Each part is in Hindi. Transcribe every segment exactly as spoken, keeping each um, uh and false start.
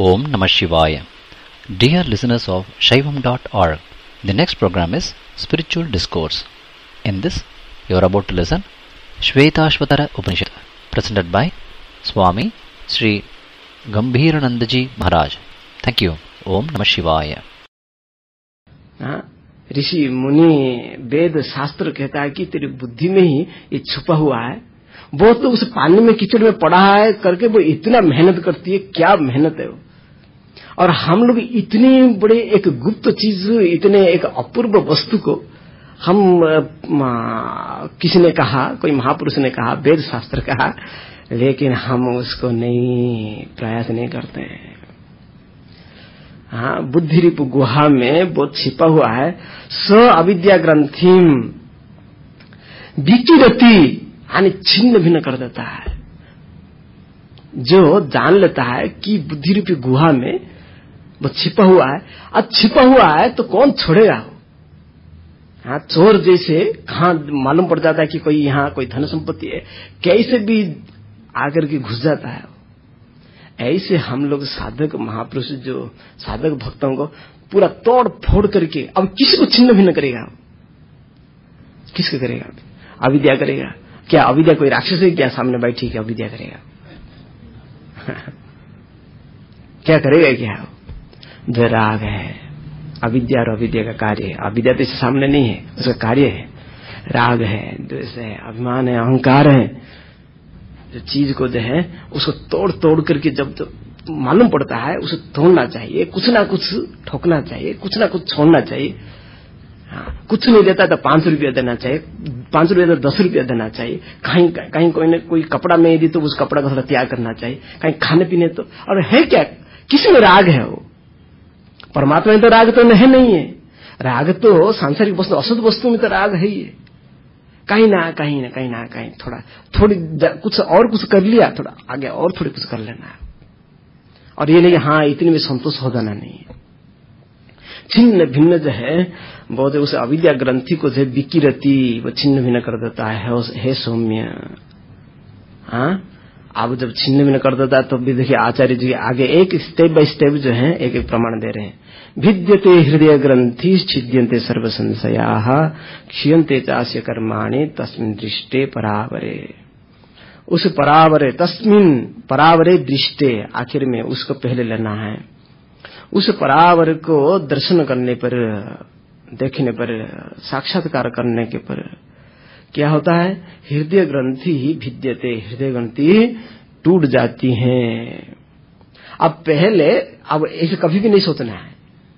Om Namah Shivaya. Dear listeners of Shaivam dot org, the next program is Spiritual Discourse. In this, you are about to listen Shvetashvatara Upanishad, presented by Swami Sri Gambhiranandaji Maharaj. Thank you. Om Namah Shivaya. ऋषि मुनि वेद शास्त्र कहता है कि तेरी बुद्धि में ही ये छुपा हुआ है। बहुत लोग उस पानी में कीचड़ में पड़ा है करके वो इतना मेहनत करती है, क्या मेहनत है वो। और हम लोग इतनी बड़े एक गुप्त चीज, इतने एक अपूर्व वस्तु को हम किसी ने कहा, कोई महापुरुष ने कहा, वेद शास्त्र कहा, लेकिन हम उसको नहीं प्रयास नहीं करते हैं। हाँ, बुद्धि रिपु गुहा में बहुत छिपा हुआ है। स अविद्या ग्रंथिम विकिरति यानी छिन्न भिन्न कर देता है। जो जान लेता है कि बुद्धि रूपी गुहा में वो छिपा हुआ है, अब छिपा हुआ है तो कौन छोड़ेगा वो। हाँ, चोर जैसे कहाँ मालूम पड़ जाता है कि कोई यहाँ कोई धन संपत्ति है, कैसे भी आकर के घुस जाता है। ऐसे हम लोग साधक महापुरुष जो साधक भक्तों को पूरा तोड़ फोड़ करके अब किसको छिन्न भिन्न करेगा, किसको करेगा? अविद्या करेगा क्या? अविद्या कोई राक्षस है क्या सामने बैठी क्या अविद्या करेगा? क्या करेगा क्या? जो राग है, अविद्या और अविद्या का कार्य है। अविद्या तो इससे सामने नहीं है, उसका कार्य है। राग है, द्वेष है, अभिमान है, अहंकार है। जो चीज को जो है उसको तोड़ तोड़ करके जब तो मालूम पड़ता है उसे तोड़ना चाहिए, कुछ ना कुछ ठोकना चाहिए, कुछ ना कुछ छोड़ना चाहिए। हाँ, कुछ नहीं देता तो पांच रुपया देना चाहिए, पांच रुपया तो दस रुपया देना चाहिए। कहीं कहीं कोई ने कोई कपड़ा में दी तो उस कपड़ा का थोड़ा त्याग करना चाहिए। कहीं खाने पीने तो, और है क्या, किसी में राग है वो? परमात्मा में तो राग तो नहीं नहीं है। राग तो सांसारिक वस्तु, असत वस्तु में तो राग है ही है। कहीं ना कहीं ना कहीं ना कहीं थोड़ा थोड़ी कुछ और कुछ कर लिया, थोड़ा आगे और थोड़ी कुछ कर लेना है। और ये नहीं हाँ इतनी में संतोष हो जाना नहीं है। छिन्न भिन्न जो है बहुत उस अविद्या ग्रंथि को जो विकिरति वो छिन्न भिन्न कर देता है। हे सौम्य, हाँ अब जब छिन्न भिन्न कर देता है तो भी देखिए आचार्य जी आगे एक स्टेप बाय स्टेप जो है एक एक प्रमाण दे रहे हैं। भिद्यते हृदय ग्रंथि छिद्यन्ते सर्व संशयाः क्षीयन्ते चास्य कर्माणि तस्मिन् दृष्टे परावरे। उस परावरे, तस्मिन् परावरे दृष्टे, आखिर में उसको पहले लेना है। उस परावर को दर्शन करने पर, देखने पर, साक्षात्कार करने के पर क्या होता है? हृदय ग्रंथि ही भिद्यते, हृदय ग्रंथि टूट जाती हैं। अब पहले अब ऐसे कभी भी नहीं सोचना है,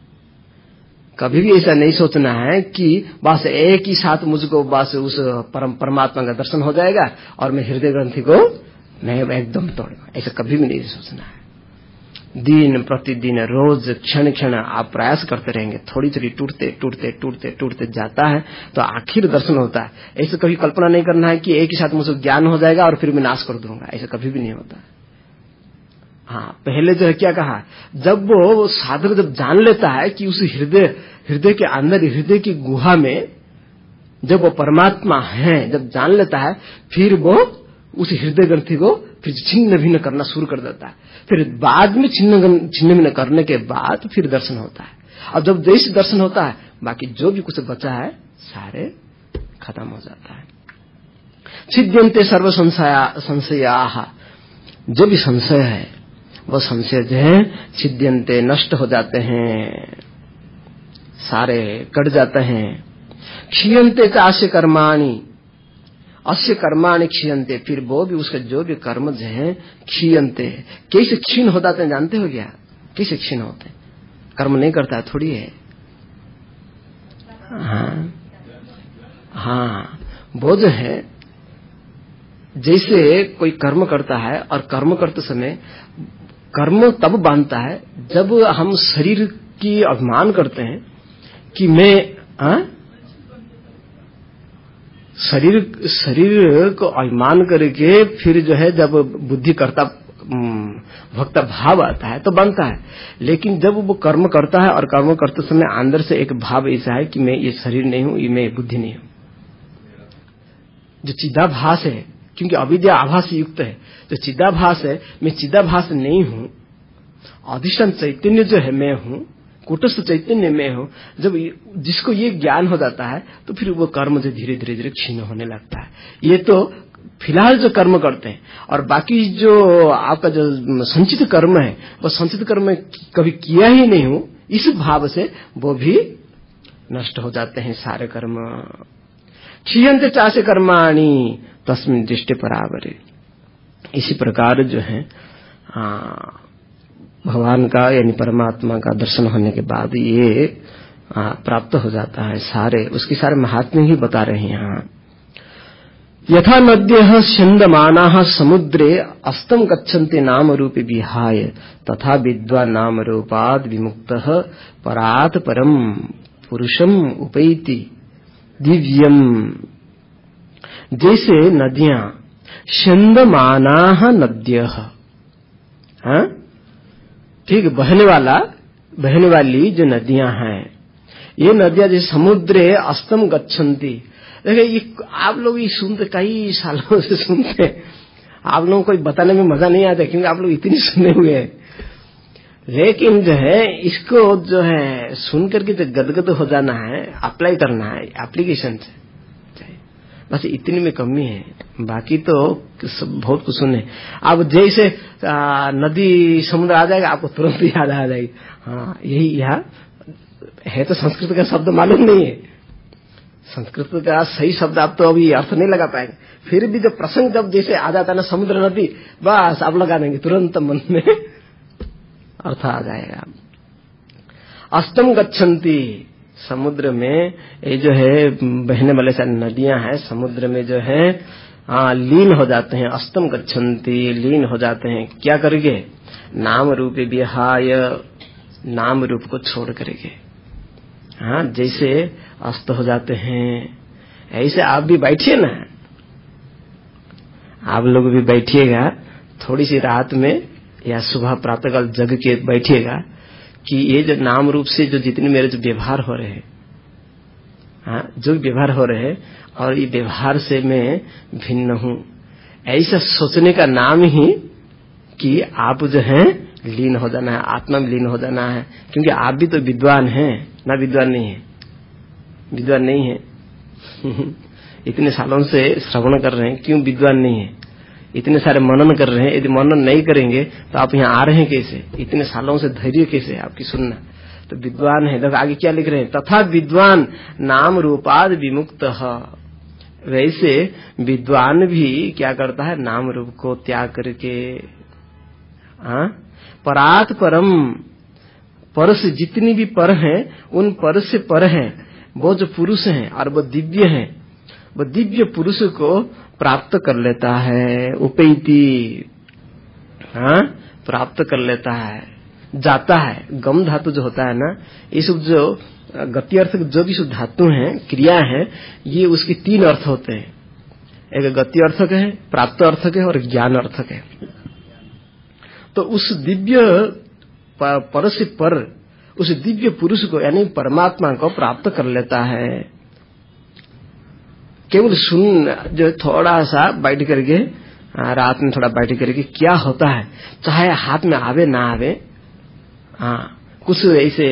कभी भी ऐसा नहीं सोचना है कि बस एक ही साथ मुझको बस उस परम परमात्मा का दर्शन हो जाएगा और मैं हृदय ग्रंथि को मैं एकदम तोड़ूंगा, ऐसा कभी भी नहीं सोचना है। दिन प्रतिदिन रोज क्षण क्षण आप प्रयास करते रहेंगे, थोड़ी थोड़ी टूटते टूटते टूटते टूटते जाता है तो आखिर दर्शन होता है। ऐसे कभी कल्पना नहीं करना है कि एक ही साथ मुझे ज्ञान हो जाएगा और फिर मैं नाश कर दूंगा, ऐसा कभी भी नहीं होता। हाँ, पहले जो है क्या कहा, जब वो साधक जब जान लेता है कि उस हृदय हृदय के अंदर, हृदय की गुहा में जब वो परमात्मा है, जब जान लेता है, फिर वो उस हृदय ग्रंथि को फिर छिन्न भिन्न करना शुरू कर देता है। फिर बाद में छिन्न छिन्न भिन्न करने के बाद फिर दर्शन होता है। और जब जैसे दर्शन होता है बाकी जो भी कुछ बचा है सारे खत्म हो जाता है। छिद्यन्ते सर्व संशयाः, जो भी संशय है वो संशय जो है छिद्यन्ते नष्ट हो जाते हैं, सारे कट जाते हैं। क्षीयन्ते चास्य कर्माणि, अस्य कर्माणि क्षीयन्ते, फिर वो भी उसके जो भी कर्म जो है क्षीयन्ते, कैसे क्षीण हो जाते हैं जानते हो क्या? कैसे क्षीण होते हैं? कर्म नहीं करता है थोड़ी है। हाँ हाँ, वो जो है जैसे कोई कर्म करता है और कर्म करते समय कर्म तब बांधता है जब हम शरीर की अभिमान करते हैं कि मैं हाँ शरीर शरीर को अभिमान करके फिर जो है जब बुद्धि करता भक्ता भाव आता है तो बनता है। लेकिन जब वो कर्म करता है और कर्म करते समय अंदर से एक भाव ऐसा है कि मैं ये शरीर नहीं हूं, ये मैं बुद्धि नहीं हूं, जो चिदाभास है, क्योंकि अविद्या आभास युक्त है। जो चिदाभास है, मैं चिदाभास नहीं हूं अधिष्ठान चैतन्य जो है मैं हूं, कूटस्थ चैतन्य मैं हूं, जब जिसको ये ज्ञान हो जाता है तो फिर वो कर्म जो धीरे धीरे धीरे क्षीण होने लगता है। ये तो फिलहाल जो कर्म करते हैं, और बाकी जो आपका जो संचित कर्म है वो संचित कर्म कभी किया ही नहीं हूं, इस भाव से वो भी नष्ट हो जाते हैं सारे कर्म। क्षीयन्ते चासे कर्माणि तस्मिन् दृष्टि परावरे। इसी प्रकार जो है आ, भगवान का यानी परमात्मा का दर्शन होने के बाद ये आ, प्राप्त हो जाता है। सारे उसकी सारे महात्म्य ही बता रहे हैं यहाँ। यथा नद्यः स्यन्दमानाः समुद्रे अस्तम गच्छन्ति नाम रूपे विहाय तथा विद्वान् नाम रूपाद् विमुक्तः परात् परम पुरुषम उपैति दिव्यम। जैसे नदियां स्यन्दमानाः नद्यः, हाँ ठीक, बहने वाला बहने वाली जो नदियां हैं, ये नदियां जैसे समुद्रे अस्तम गच्छन्ति। देखिए ये आप लोग ये सुनते, कई सालों से सुनते, आप लोगों को बताने में मजा नहीं आता क्योंकि आप लोग इतनी सुने हुए हैं, लेकिन जो है इसको जो है सुन करके जो गदगद हो जाना है, अप्लाई करना है एप्लीकेशन से, बस इतनी में कमी है। बाकी तो बहुत कुछ सुने। अब जैसे आ, नदी समुद्र आ जाएगा आपको तुरंत याद आ जाएगी, हाँ यही यहाँ है। तो संस्कृत का शब्द मालूम नहीं है, संस्कृत का सही शब्द आप तो अभी अर्थ नहीं लगा पाएंगे, फिर भी जब प्रसंग जब जैसे आ जाता है ना समुद्र नदी, बस आप लगा देंगे तुरंत मन में अर्थ आ जाएगा। अस्तम गच्छन्ति, समुद्र में ये जो है बहने वाले सारी नदियां हैं समुद्र में जो है हाँ लीन हो जाते हैं। अस्तम गच्छन्ति, लीन हो जाते हैं, क्या करेंगे? नाम रूपे विहाय, नाम रूप को छोड़ करेंगे। हाँ जैसे अस्त हो जाते हैं, ऐसे आप भी बैठिए ना, आप लोग भी बैठिएगा थोड़ी सी रात में या सुबह प्रातःकाल जग के बैठिएगा कि ये जो नाम रूप से जो जितने मेरे जो व्यवहार हो रहे हैं, हाँ जो व्यवहार हो रहे हैं और ये व्यवहार से मैं भिन्न हूं, ऐसा सोचने का नाम ही कि आप जो है लीन हो जाना है, आत्मा में लीन हो जाना है। क्योंकि आप भी तो विद्वान हैं ना, विद्वान नहीं है, विद्वान नहीं है इतने सालों से श्रवण कर रहे हैं, क्यों विद्वान नहीं है? इतने सारे मनन कर रहे हैं, यदि मनन नहीं करेंगे तो आप यहाँ आ रहे हैं कैसे? इतने सालों से धैर्य कैसे आपकी सुनना? तो विद्वान है। देखो आगे क्या लिख रहे हैं, तथा विद्वान नाम रूपाद विमुक्त। वैसे विद्वान भी क्या करता है? नाम रूप को त्याग करके हाँ परात परम, पर से जितनी भी पर हैं उन पर से पर हैं वो जो पुरुष हैं और वो दिव्य हैं, वो दिव्य पुरुष को प्राप्त कर लेता है। उपैति, हाँ प्राप्त कर लेता है, जाता है। गम धातु जो होता है ना, ये सब जो गति अर्थ जो भी सब धातु हैं, क्रिया है, ये उसके तीन अर्थ होते हैं। एक गति अर्थक है, प्राप्त अर्थक है और ज्ञान अर्थक है। तो उस दिव्य पर से पर, उस दिव्य पुरुष को यानी परमात्मा को प्राप्त कर लेता है। केवल सुन जो थोड़ा सा बैठ करके रात में थोड़ा बैठ करके क्या होता है, चाहे हाथ में आवे ना आवे, हाँ कुछ ऐसे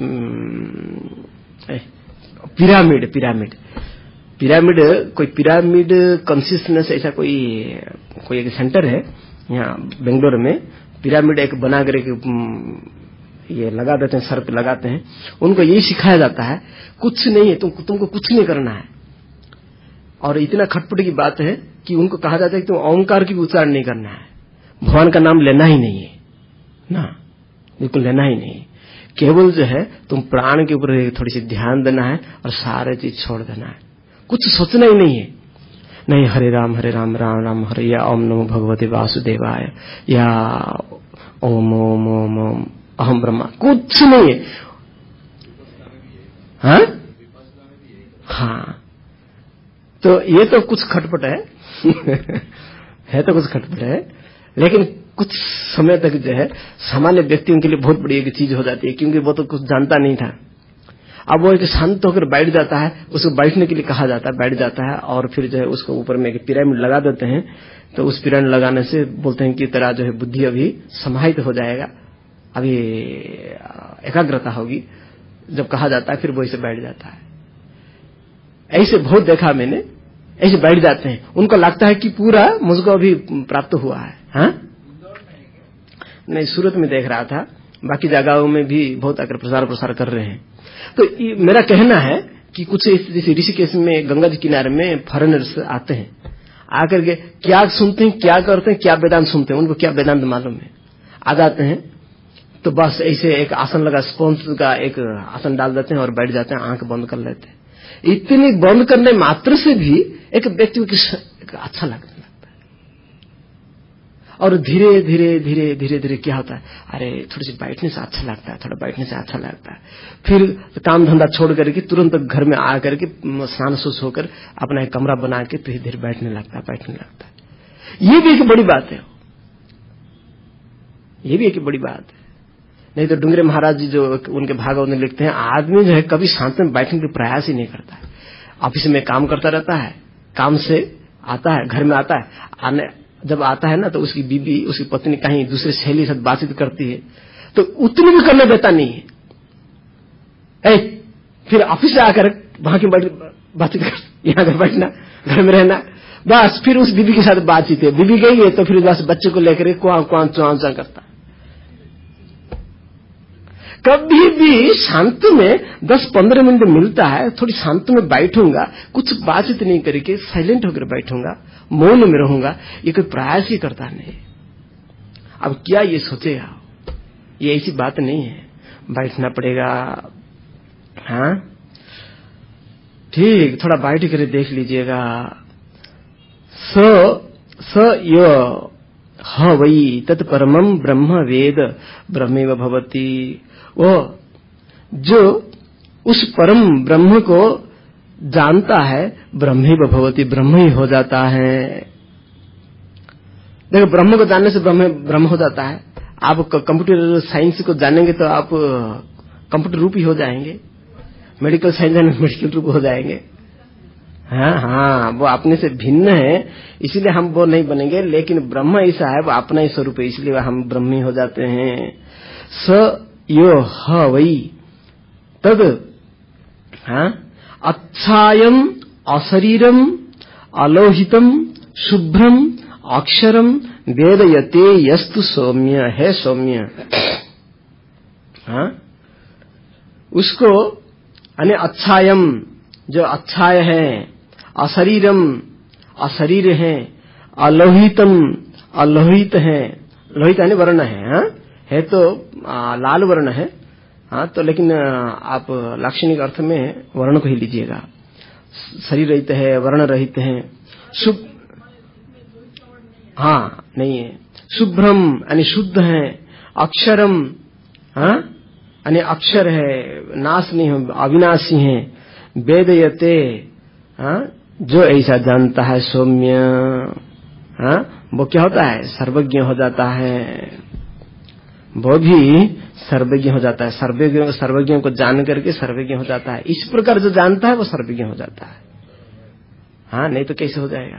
पिरामिड पिरामिड पिरामिड कोई पिरामिड कॉन्शियसनेस ऐसा कोई कोई एक सेंटर है यहाँ बेंगलोर में। पिरामिड एक बना कर ये लगा देते हैं, सर पे लगाते हैं। उनको यही सिखाया जाता है कुछ नहीं है, तुम तुमको कुछ नहीं करना है। और इतना खटपट की बात है कि उनको कहा जाता है कि तुम ओंकार की भी उच्चारण नहीं करना है, भगवान का नाम लेना ही नहीं है ना, बिल्कुल लेना ही नहीं। केवल जो है तुम प्राण के ऊपर थोड़ी सी ध्यान देना है और सारे चीज छोड़ देना है, कुछ सोचना ही नहीं है। नहीं हरे राम हरे राम राम राम हरे, या ओम नमो भगवते वासुदेवाय, या ओम ओम ओम ओम अहम ब्रह्मा, कुछ नहीं है। हाँ हाँ तो ये तो कुछ खटपट है है तो कुछ खटपट है, लेकिन कुछ समय तक जो है सामान्य व्यक्तियों के लिए बहुत बड़ी एक चीज हो जाती है, क्योंकि वो तो कुछ जानता नहीं था। अब वो एक शांत होकर बैठ जाता है, उसको बैठने के लिए कहा जाता है, बैठ जाता है और फिर जो है उसको ऊपर में एक पिरामिड लगा देते हैं। तो उस पिरामिड लगाने से बोलते हैं कि तेरा जो है बुद्धि अभी समाहित हो जाएगा, अभी एकाग्रता होगी, जब कहा जाता है फिर वो ऐसे बैठ जाता है। ऐसे बहुत देखा मैंने, ऐसे बैठ जाते हैं, उनको लगता है कि पूरा मुझको अभी प्राप्त हुआ है। हाँ नहीं, सूरत में देख रहा था, बाकी जगहों में भी बहुत आकर प्रसार प्रसार कर रहे हैं। तो मेरा कहना है कि कुछ जैसे ऋषिकेश में गंगा जी किनारे में फॉरेनर्स आते हैं, आकर के क्या सुनते हैं, क्या करते हैं, क्या वेदांत सुनते हैं, उनको क्या वेदांत मालूम है। आ जाते हैं तो बस ऐसे एक आसन लगा, स्पॉन्ज का एक आसन डाल देते हैं और बैठ जाते हैं, आंख बंद कर लेते हैं। इतनी बंद करने मात्र से भी एक व्यक्ति को अच्छा लगता है, और धीरे धीरे धीरे धीरे धीरे क्या होता है, अरे थोड़ी सी बैठने से अच्छा लगता है, थोड़ा बैठने से अच्छा लगता है। फिर काम धंधा छोड़ करके तुरंत घर में आ करके स्नान शुद्ध होकर अपना एक कमरा बना के धीरे धीरे बैठने लगता है बैठने लगता है। ये भी एक बड़ी बात है, ये भी एक बड़ी बात है। नहीं तो डुंगरे महाराज जी जो उनके भागवत में लिखते हैं, आदमी जो है कभी शांत में बैठने का प्रयास ही नहीं करता है। ऑफिस में काम करता रहता है, काम से आता है, घर में आता है, आने जब आता है ना तो उसकी बीबी, उसकी पत्नी कहीं दूसरे सहेली से बातचीत करती है तो उतनी भी करने देता नहीं है। ए, फिर ऑफिस से आकर वहां की बातचीत कर, यहाँ कर बैठना, घर में रहना, बस फिर उस बीबी के साथ बातचीत है। बीबी गई है तो फिर बस बच्चे को लेकर कुआं कुआं चुआ चुआ करता है। कभी भी शांत में दस पंद्रह मिनट मिलता है, थोड़ी शांत में बैठूंगा, कुछ बातचीत नहीं करके साइलेंट होकर बैठूंगा, मौन में रहूंगा, ये कोई प्रयास ही करता नहीं। अब क्या ये सोचेगा, ये ऐसी बात नहीं है, बैठना पड़ेगा। हाँ ठीक, थोड़ा बैठ कर देख लीजिएगा। स स यो ह वही तत्परमं ब्रह्म वेद ब्रह्मेव भवति। वो जो उस परम ब्रह्म को जानता है, ब्रह्मेव भवति, ब्रह्म ही हो जाता है। देखो, ब्रह्म को जानने से ब्रह्म ब्रह्म हो जाता है। आप कंप्यूटर साइंस को जानेंगे तो आप कंप्यूटर रूप ही हो जाएंगे, मेडिकल साइंस में मेडिकल रूप हो जाएंगे। हाँ हाँ, वो अपने से भिन्न है, इसलिए हम वो नहीं बनेंगे, लेकिन ब्रह्म ऐसा है, वो अपना ही स्वरूप है, इसलिए हम ब्रह्मी हो जाते हैं। स यो ह वही तद हाँ अच्छायम अशरीरम अलोहितम शुभ्रम अक्षरम वेदयते यस्तु सौम्य है। सौम्य हाँ, उसको यानी अच्छायम जो अच्छाय है, अशरीरम अशरीर है, अलोहितम अलोहित है, लोहित यानी वर्ण है। हाँ है तो आ, लाल वर्ण है। हाँ तो लेकिन आप लाक्षणिक अर्थ में वर्ण को ही लीजिएगा। शरीर रहित है, वर्ण रहित है। शुभ हाँ नहीं है। शुभ्रम यानी शुद्ध है। अक्षरम हाँ यानी अक्षर है, नाश नहीं हो, अविनाशी है। वेदयते हाँ जो ऐसा जानता है, सौम्य हाँ वो क्या होता है, सर्वज्ञ हो जाता है। वो भी सर्वज्ञ हो जाता है। सर्वज्ञ सर्वज्ञों को जान करके सर्वज्ञ हो जाता है। इस प्रकार जो जानता है वो सर्वज्ञ हो जाता है। हाँ नहीं तो कैसे हो जाएगा।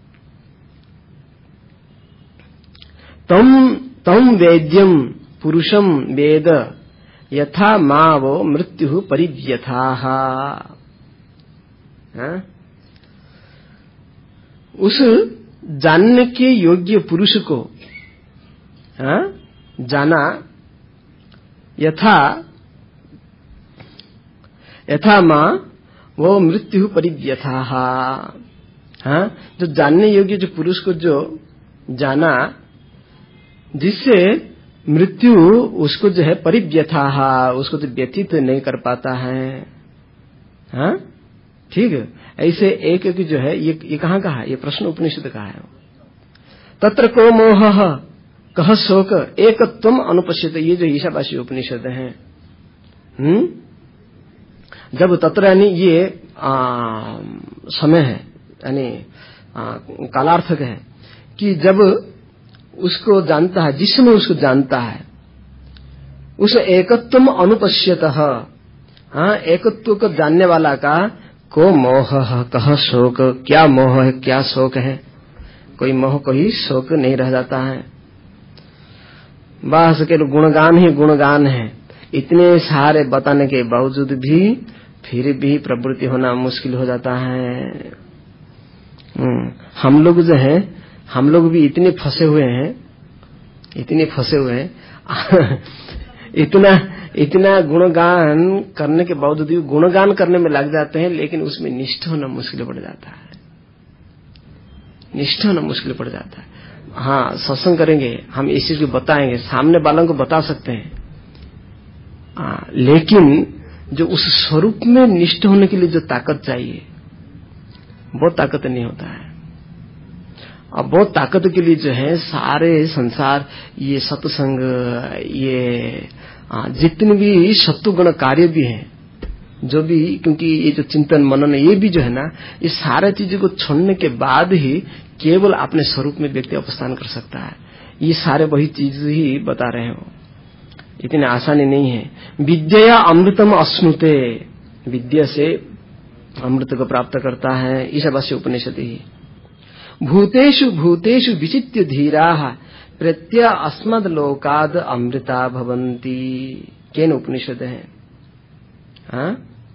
तम तम वेद्यम पुरुषम वेद यथा मावो मृत्यु परिव्यथा। हाँ? उस जानने के योग्य पुरुष को हाँ? जाना यथा यथा मां वो मृत्यु परिव्यथा। हाँ जो जानने योग्य जो पुरुष को जो जाना, जिससे मृत्यु उसको जो है परिव्यथा, उसको जो व्यतीत नहीं कर पाता है। हाँ ठीक है। ऐसे एक एक जो है ये ये कहाँ का है, ये प्रश्न उपनिषद का है। तत्र को मोह कह शोक एकत्वम अनुपश्यते, ये जो ईशावासी उपनिषद है। हम्म जब तत्र यानी ये आ, समय है, यानी कालार्थक है कि जब उसको जानता है, जिस समय उसको जानता है, उस एकत्वम अनुपश्यतः। हाँ एकत्व को जानने वाला का को मोह कह शोक, क्या मोह है क्या शोक है, कोई मोह कोई शोक नहीं रह जाता है। बस के गुणगान ही गुणगान है। इतने सारे बताने के बावजूद भी फिर भी प्रवृत्ति होना मुश्किल हो जाता है। हम लोग जो है हम लोग भी इतने फंसे हुए हैं इतने फंसे हुए हैं इतना इतना गुणगान करने के बावजूद भी गुणगान करने में लग जाते हैं, लेकिन उसमें निष्ठ होना मुश्किल पड़ जाता है। निष्ठ होना मुश्किल पड़ जाता है। हाँ, सत्संग करेंगे, हम इस चीज को बताएंगे, सामने वालों को बता सकते हैं, हाँ, लेकिन जो उस स्वरूप में निष्ठ होने के लिए जो ताकत चाहिए वो ताकत नहीं होता है। अब वो ताकत के लिए जो है सारे संसार, ये सत्संग, ये जितने भी सत्वगुण कार्य भी हैं, जो भी, क्योंकि ये जो चिंतन मनन ये भी जो है ना, ये सारे चीजों को छोड़ने के बाद ही केवल अपने स्वरूप में व्यक्ति अवस्थान कर सकता है। ये सारे वही चीज ही बता रहे हो, इतनी आसानी नहीं है। विद्या अमृतम अश्नुते, विद्या से अमृत को प्राप्त करता है। ईशावास्य उपनिषद ही। भूतेषु भूतेषु विचित्य धीराः प्रत्य अस्मद् लोकाद अमृता भवन्ति। केन उपनिषद है। हाँ,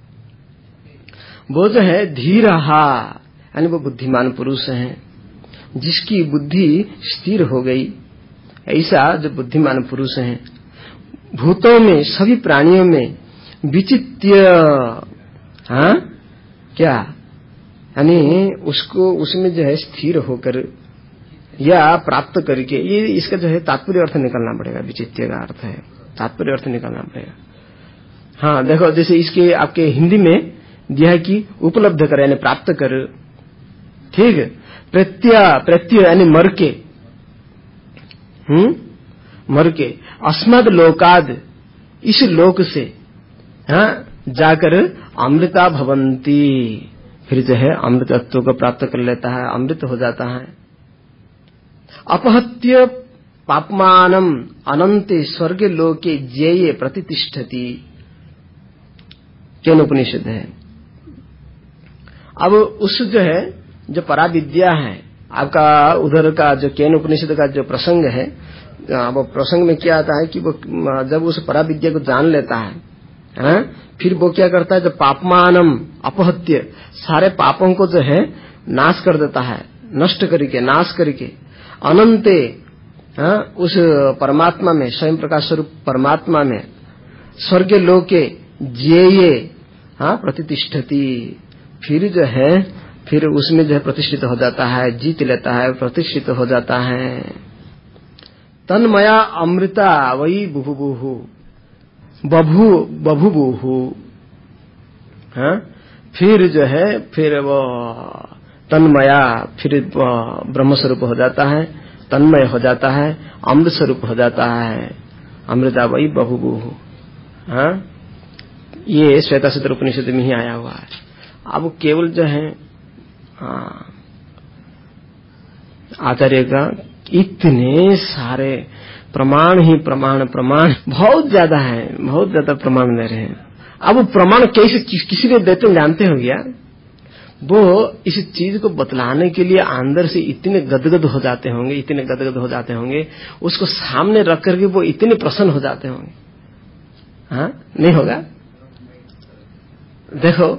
वो जो है धीरहा यानी वो बुद्धिमान पुरुष है, जिसकी बुद्धि स्थिर हो गई, ऐसा जो बुद्धिमान पुरुष है। भूतों में, सभी प्राणियों में विचित्य, हाँ क्या, यानी उसको उसमें जो है स्थिर होकर या प्राप्त करके, ये इसका जो है तात्पर्य अर्थ निकालना पड़ेगा। विचित्य का अर्थ है तात्पर्य अर्थ निकालना पड़ेगा। हाँ देखो, जैसे इसके आपके हिंदी में दिया है कि उपलब्ध कर यानी प्राप्त कर, ठीक है। प्रत्य प्रत्य यानी मर के, हम्म मर के, अस्मद लोकाद इस लोक से, हाँ, जाकर अमृता भवंती, फिर जो है अमृतत्व को प्राप्त कर लेता है, अमृत हो जाता है। अपहत्य पापमानम अनंते स्वर्ग लोके ज्येय प्रतिष्ठति, केन उपनिषद है। अब उस जो है जो पराविद्या है आपका, उधर का जो केन उपनिषद का जो प्रसंग है, वो प्रसंग में क्या आता है कि वो जब उस पराविद्या को जान लेता है, है? फिर वो क्या करता है, जब पापमानम अपहत्य, सारे पापों को जो है नाश कर देता है, नष्ट करके, नाश करके, अनंते, है? उस परमात्मा में, स्वयं प्रकाश स्वरूप परमात्मा में, स्वर्ग लोके ज्येये, हाँ, प्रतिष्ठति, फिर जो है फिर उसमें जो है प्रतिष्ठित हो जाता है, जीत लेता है, प्रतिष्ठित हो जाता है। तन्मया अमृता वही बुभुबुहु बभु बभुबुहु, हाँ, फिर जो है फिर वो तन्मया, फिर ब्रह्म स्वरूप हो जाता है, तन्मय हो जाता है, अमृत स्वरूप हो जाता है। अमृता वही बभुबुहु, हाँ, ये श्वेतासुत्र उपनिषद में ही आया हुआ है। अब केवल जो है आचार्य का इतने सारे प्रमाण ही प्रमाण प्रमाण बहुत ज्यादा है, बहुत ज्यादा प्रमाण दे रहे हैं। अब वो प्रमाण कैसे किसी ने देते जानते हो गया, वो इस चीज को बतलाने के लिए अंदर से इतने गदगद हो जाते होंगे, इतने गदगद हो जाते होंगे, उसको सामने रख करके वो इतने प्रसन्न हो जाते होंगे। हाँ, नहीं होगा? देखो,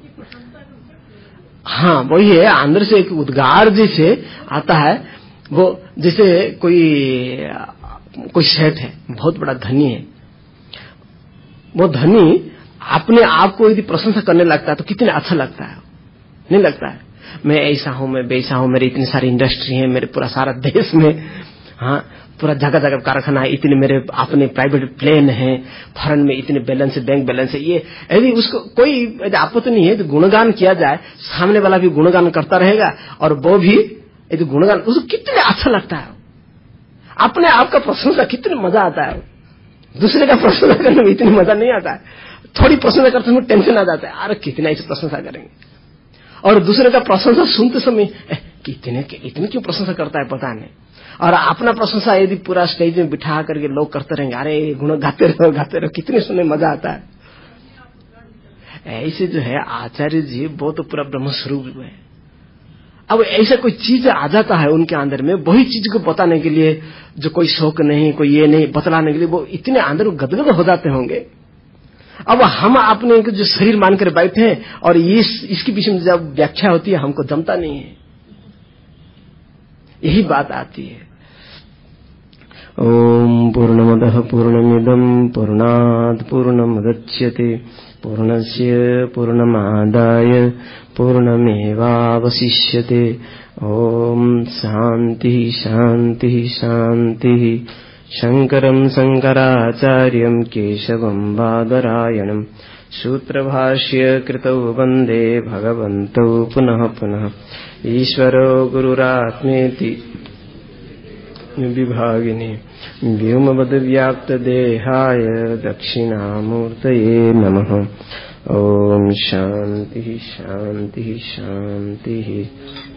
हाँ वही है, अंदर से एक उद्गार जैसे आता है। वो जैसे कोई कोई सेठ है, बहुत बड़ा धनी है, वो धनी अपने आप को यदि प्रशंसा करने लगता है तो कितना अच्छा लगता है, नहीं लगता है? मैं ऐसा हूं, मैं वैसा हूं, मेरी इतनी सारी इंडस्ट्री है, मेरे पूरा सारा देश में, हाँ, पूरा जगह जगह कारखाना है, इतने मेरे अपने प्राइवेट प्लेन है, फॉरेन में इतने बैलेंस है, बैंक बैलेंस है। ये यदि उसको कोई आपत्ति नहीं है तो गुणगान किया जाए, सामने वाला भी गुणगान करता रहेगा और वो भी यदि गुणगान, उसको कितने अच्छा लगता है, अपने आप का प्रशंसा कितने मजा आता है। दूसरे का प्रशंसा करने में इतनी मजा नहीं आता है, थोड़ी प्रशंसा करते समय टेंशन आ जाता है, अरे कितना इसे प्रशंसा करेंगे। और दूसरे का प्रशंसा सुनते समय कितने इतने क्यों प्रशंसा करता है पता नहीं। और अपना प्रशंसा यदि पूरा स्टेज में बिठा करके लोग करते रहेंगे, अरे गुण गाते रहो गाते रहो, कितने सुनने मजा आता है। ऐसे जो है आचार्य जी वो तो पूरा ब्रह्म स्वरूप है। अब ऐसा कोई चीज आ जाता है उनके अंदर में, वही चीज को बताने के लिए जो कोई शौक नहीं, कोई ये नहीं, बतलाने के लिए वो इतने अंदर गदगद हो जाते होंगे। अब हम अपने जो शरीर मानकर बैठे हैं और इस इसके पीछे में जब व्याख्या होती है हमको जमता नहीं है, यही बात आती है। ओम पूर्णमदः पूर्णमिदं पूर्णात् पूर्णमुदच्यते पूर्णस्य पूर्णमादाय पूर्णमेवावशिष्यते। ओम शांति शांति शांति। शंकरं शंकराचार्यं केशवं बादरायणं सूत्रभाष्य कृतौ वन्दे भगवन्तौ पुनः पुनः। ईश्वरो गुरुरात्मेति विभागिने व्योमवद्व्याप्तदेहाय दक्षिणामूर्तये नमः। ओम शांति शांति शांति।